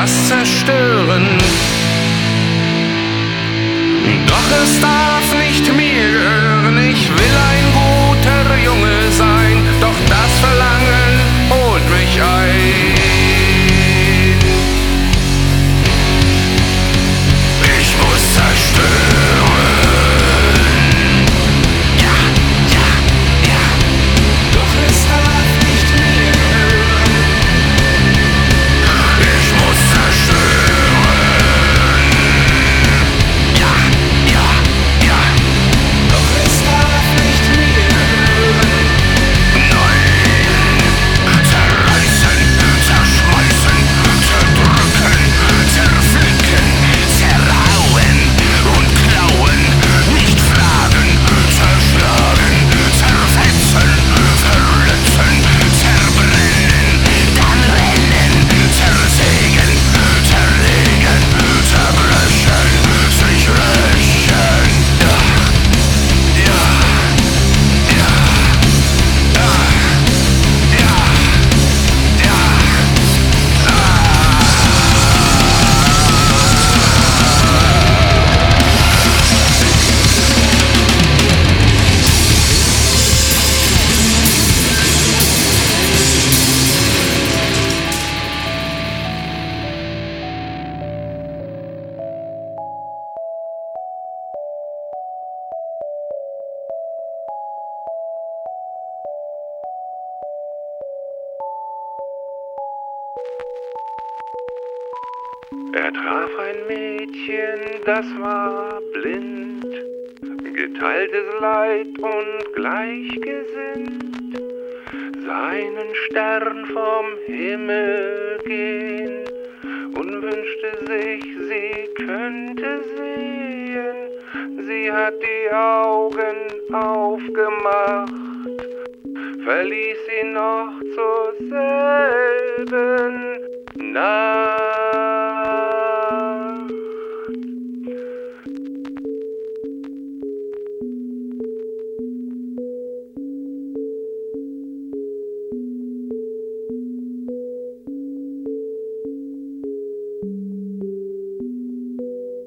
das zerstören. Doch es darf nicht mir gehören, ich will ein guter Junge sein, doch das Verlangen holt mich ein. Ich muss zerstören. Ja, ja, ja, doch es darf nicht mir gehören. Ich muss zerstören. Ja, ja, ja, doch es darf nicht mir gehören. Nein, zerreißen, zerschmeißen, zerdrücken, zerflicken, zerhauen und klauen, nicht fragen, zerschlagen, zerfetzen, verletzen, zerbrennen, dann rennen, zersägen, zerlegen, zerbrechen, sich rächen. Ja, ja, ja, ja, ja, ja. Er traf ein Mädchen, das war blind, geteiltes Leid und gleichgesinnt, sah einen Stern vom Himmel gehen und wünschte sich, sie könnte sehen. Sie hat die Augen aufgemacht, verließ ihn noch zur selben Nacht.